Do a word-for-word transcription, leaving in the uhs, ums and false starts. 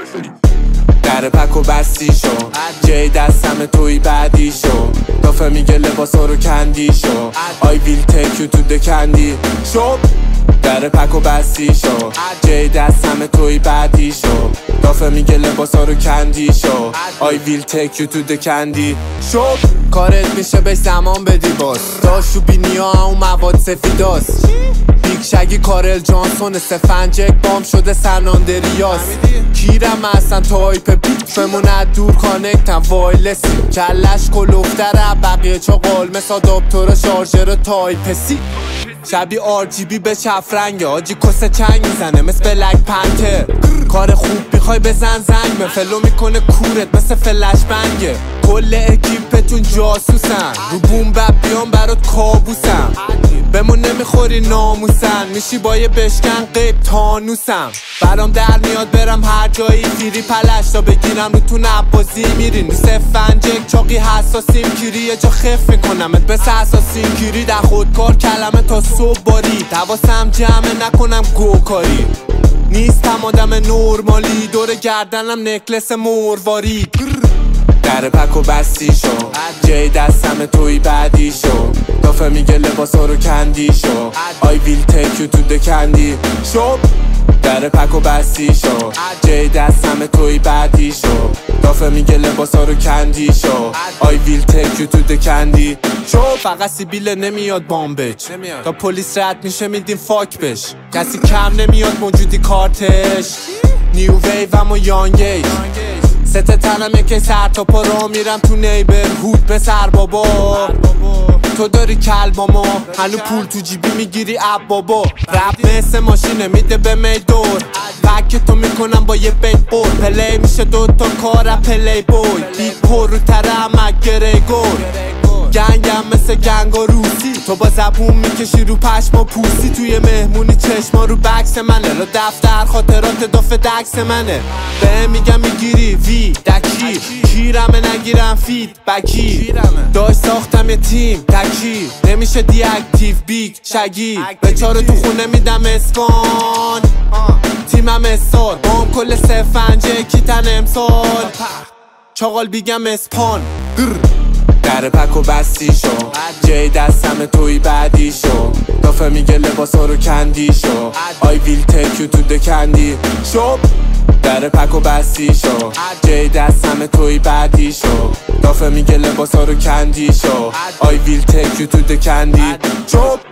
در پک و بستی شو، جای دستم توی بعدی شو. دافه میگه لباسا رو کندی شو، I will take you to the candy شو. در پک و بستی شو، جای دستم توی بعدی شو. دافه میگه لباسا رو کندی شو، I will take you to the candy شو. کارت میشه به زمان بدی باز، داشو بینی ها اون مواد سفیداست. بیگ شگی کارل جانسون سفنجک بام شده سناندریاس. کیرم اصلا تایپ بیفمون از دور کانکتم وایلسی. کلش کلوفتره بقیه چا قلمس آداپتورا شارژر تایپ سی. شبیه آر جی بی به چفرنگه آجی کسه چنگ میزنه مثل بلک پنتر. کار خوب میخوای بزن زنگ مفلو میکنه کورت مثل فلش بنگه. کل اکیپتون جاسوسن رو بوم بب بیان برات کابوسم. بمون نمیخوری ناموسن میشی با یه بشکن قیب تانوسم. برام در میاد برم هر جایی فیری پلش تا بگیرم رو تو نبازی میرین. مثل فنجک چاقی حساسیم کیری یه جا خف میکنمت بس اساسین کیری. در خودکار کلمه تا صبح باری دواسم جمع نکنم گوکاری. نیستم آدم نورمالی دور گردنم نکلس مورواری. در پک و بستی شو، جای دستم توی بعدی شو. دافه میگه لباسا رو کندی شو، I will take you to the candy شو. در پک و بستی شو، جای دستم توی بعدی شو. دافه میگه لباسا رو کندی شو، I will take you to the candy شو. فقط سیبیل نمیاد بامبج تا پلیس رد میشه میدیم فاک بش. کسی کم نمیاد موجودی کارتش. نیو ویوم و یانگیج ست تنم یکی سر تا پا را میرم تو نیبر هود به سر بابا. تو داری کلبامو هنو پول تو جیبی میگیری اب بابا. رپ مثل ماشینه میده به میدور بک تو میکنم با یه بیت بور. پلی میشه دوتا کارم پلی بوی بیت پر رو ترمک گریگور. گنگم مثل گنگا روسی تو با زبون میکشی رو پشما پوسی. توی مهمونی چشما رو بکس منه لا دفتر خاطرات دافه دکس منه. به میگم میگیری وی دکی کیرمه نگیرم فید بکی. داشت ساختم یه تیم تکی نمیشه دی اکتیو بیگ شگی. به چاره تو خونه میدم اسکان تیمم استار بام کل سفنجه کیتن امسال. چاقال بیگم اسپان. در پک و بستی شو، جای دستم توی بعدی شو. دافه میگه لباسا رو کندی شو، I will take you to the candy شو. در پک و بستی شو، جای دستم توی بعدی شو. دافه میگه لباسا رو کندی شو، I will take you to the candy شو.